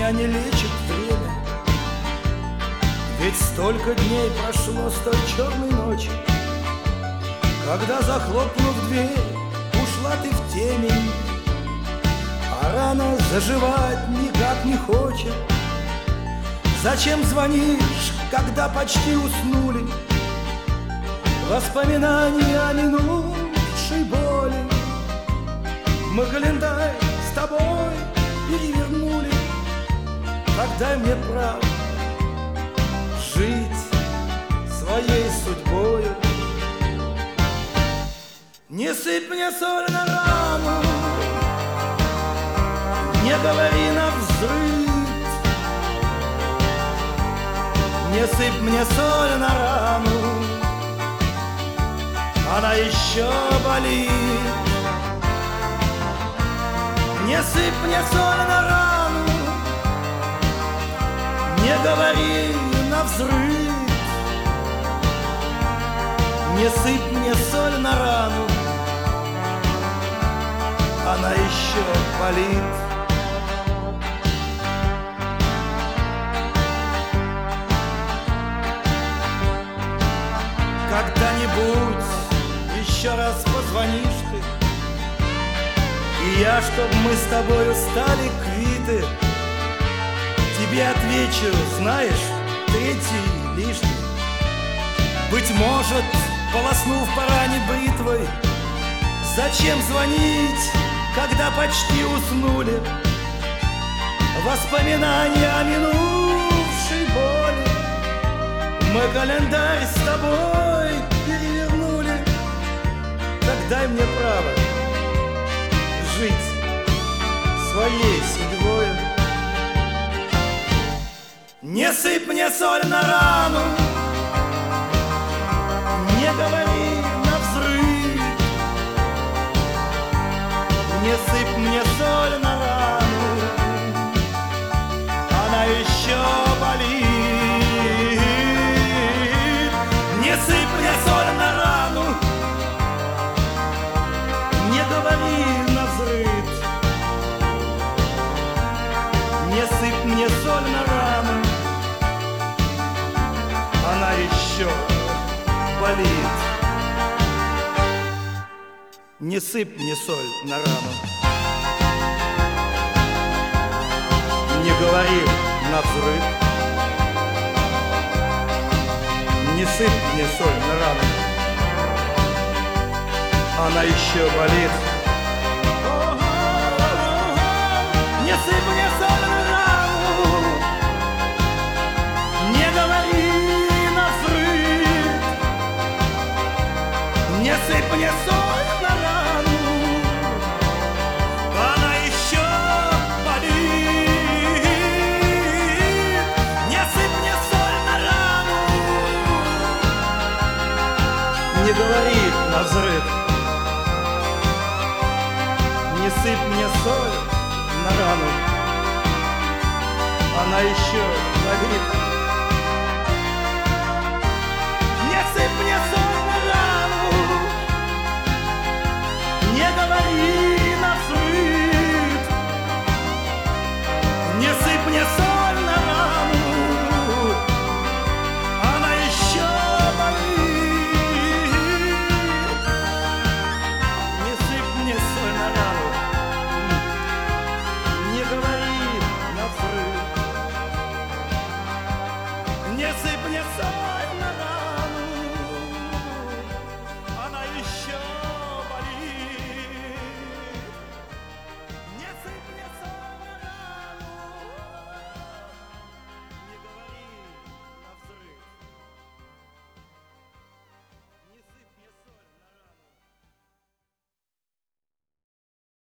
меня не лечит время. Ведь столько дней прошло с той черной ночи, когда, захлопнув дверь, ушла ты в темень. А рана заживать никак не хочет. Зачем звонишь, когда почти уснули? Воспоминания о минувшей боли. Мы календарь с тобой перевернули. Так дай мне право жить своей судьбою. Не сыпь мне соль на рану, не говори навзрыд. Не сыпь мне соль на рану, она еще болит. Не сыпь мне соль на рану, не говори навзрыд. Не сыпь мне соль на рану, она еще болит. Когда-нибудь еще раз позвонишь ты, и я, чтоб мы с тобою стали квиты, тебе отвечу, знаешь, третий лишний. Быть может, полоснув по ране бритвой, зачем звонить, когда почти уснули? Воспоминания о минувшей боли. Мы календарь с тобой перевернули. Так дай мне право жить своей судьбой. Не сыпь мне соль на рану, не говори навзрыд. Не сыпь мне соль на рану, она еще болит. Не сыпь мне соль на рану, не говори навзрыд. Не сыпь мне соль на рану, она еще болит. Не сыпь мне соль на рану, не говори навзрыд. Не сыпь мне соль на рану, она еще болит. Не сыпь мне соль на рану, не говори навзрыд. Не сыпь мне соль на рану, она еще болит. Не сыпь мне соль на рану, не говори навзрыд. Не сыпь мне соль на рану, она еще болит.